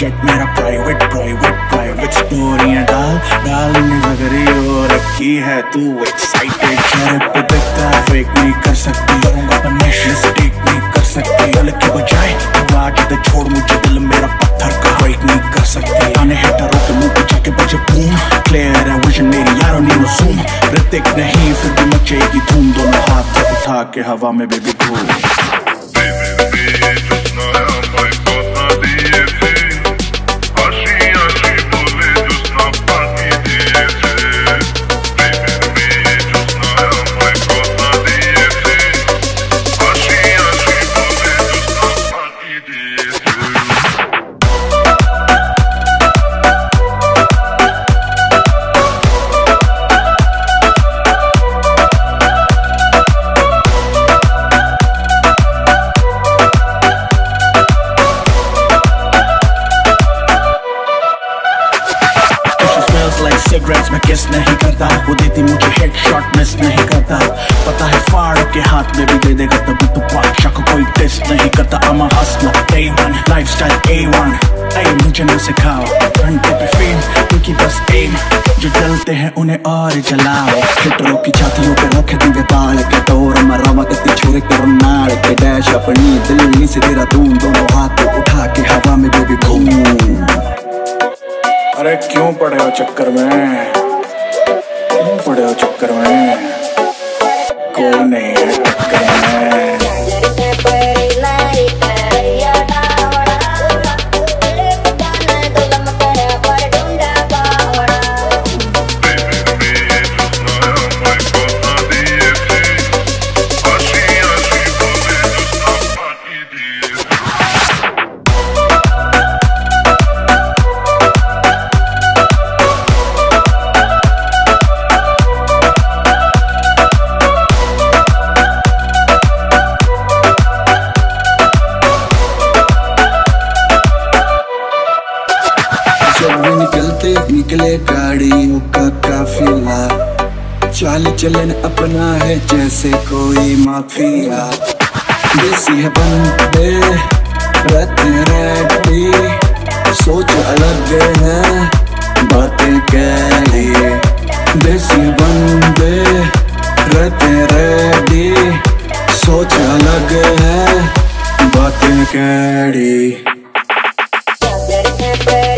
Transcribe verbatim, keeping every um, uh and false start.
Jet मेरा private private private स्टोरियां डाल डालने लग रही हो रखी है तू एक्साइटेड। चेहरे पे दिखता है फेक नहीं कर सकती, करूंगा पर मिस्टेक नहीं कर सकती। दिल के बजाय तू आगे तो छोड़ मुझे, दिल मेरा पत्थर का ब्रेक नहीं कर सकती। आने हेटरों के मुंह पे जाके बजे बूम, क्लियर है विजन मेरी यारों नी ज़ूम। ऋतिक नहीं फिर भी मचेगी धूम, दोनों हाथ उठा के हवा में बेबी घूम। सिगरेट्स में किस नहीं करता, वो देती मुझे हेड शॉट मिस नहीं करता। पता है फाड़ के हाथ में भी दे देगा तभी तो पाक शक कोई टेस्ट नहीं करता। I'm a hustler, day one, lifestyle A one। ऐ मुझे न सिखाओ घंटे पे फेम, क्योंकि बस एम जो जलते हैं उन्हें और जलाओ। हिटरों की छातियों पे रखे दिए बाल के तोर मरावा कत्ती छोरे कर नाड़ के डैश अपनी दिल्ली से तेरा दून, दोनों हाथ उठा के हवा में बेबी घूम। अरे क्यों पड़े हो चक्कर में, क्यों पड़े हो चक्कर में, कोई नहीं है टक्कर में। निकलते निकले गाड़ियों का काफिला, चाल चलन अपना है जैसे कोई माफिया। देसी है बंदे रहते रेडी, सोच अलग है बातें कैली। देसी बंदे रहते रेडी, सोच अलग है बातें कैली।